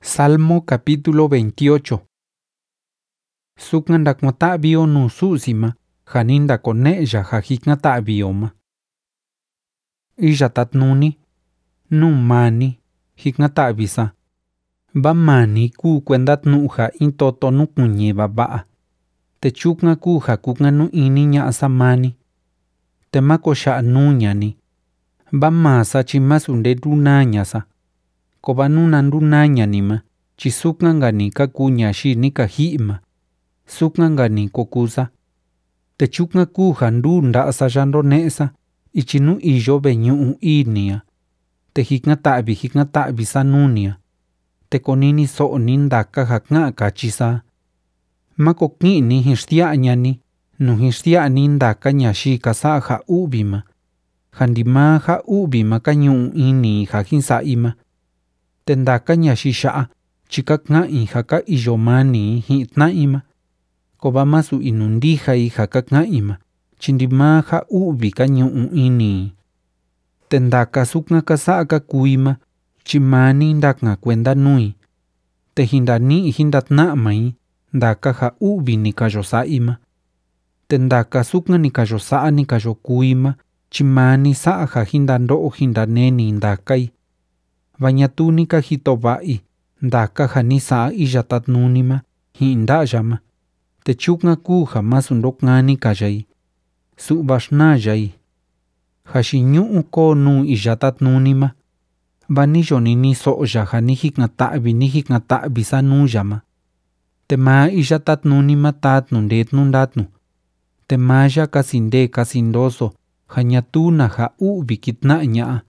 Salmo capítulo 28. Sukanda kwata'vio nu su'sima janinda kone'ya ja jikata'vioma. Iya tatnuni, nu mani jikata'visa. Va mani kuu kuenda tnu'u ja in toto nukuñiva va'a. Te chukan kuu ja kukanu ini ña'asa mani. Te mako xa'a nuñani. Va masa chi masu nderunañasa. Ko va nuna ndunañanima chi sukangani kaku ñaxi ni kaji'ima. Sukangani kokusa. Te chukan kuu ja nduu nda'asa ya ndone'esa ichi nu iyo veñu'u inia. Te jikata'visa nunia. Te konini so'oni ndaka ja ka'an kachisa. Mako ki'ni jixtia'ñani nu jixtia'ni ndaka ñaxi kasa'a ja u'vima. Ja ndimaa ja u'vima kañu'u ini ja jinsa'ima. Te ndaka ñaxi xa'a chi kaka'in ja ka iyo mani ji'in tna'ima. Ko va masu inundijai ja kaka'ima chi ndimaa ja u'vi kañu'u ini. Te ndaka sukan kasa'a kakuima chi mani ndaka kuenda nui. Te jindani'i jindatna'mai ndaka ja u'vi ni kayosa'ima. Te ndaka sukan ni kayosa'a ni kayokuima chi mani sa'a ja jindando'o jindaneni ndakai. Va ñatu ni kajito va'i ndaka ja ni sa'a iya tatnunima ji'in nda'yama. Te chukan kuu ja masu ndokani kayai. Su'va xnayai. Ja xiñu'u koo nuu iya tatnunima. Va niyo ni so'ya ja ni jikata'visa nuyama. Te maa iya tatnunima tatnu ndetnu ndatnu. Te maya kasinde kasindoso ja ñatuna ja u'vi kitna'a ña'a.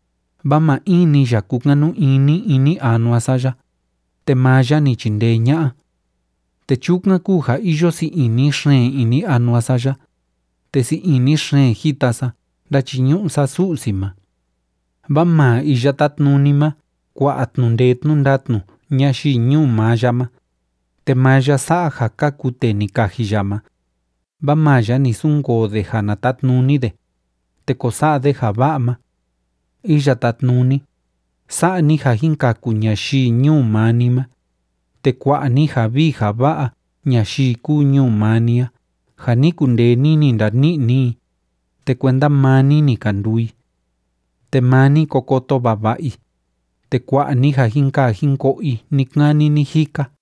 Va ma ini ya kukanu ini anuasaya. Te maya ni chinde ña'a. Te chukan kuu ja iyo si ini xeen ini anuasaya. Te si ini xeen jitasa ndachiñu'usa su'sima. Va maa iya tatnunima kua'atnu ndetnu ndatnu ñaxi ñuu mayama. Te maya sa'a ja kakute ni kajiyama. Va maya ni sungode ja natatnunide. Te kosa'ade ja va'ama. Iya tatnuni sa'a ni ja jinkaku ñaxi ñuu manima. Te kua'a ni ja vi ja va'a ñaxi kuu ñuu mania ja ni kundeni ni ndani'ni. Te kuenda mani ni kandui. Te mani kokoto vava'i. Te kua'a ni ja jinka jinko'i ni kani ni jika.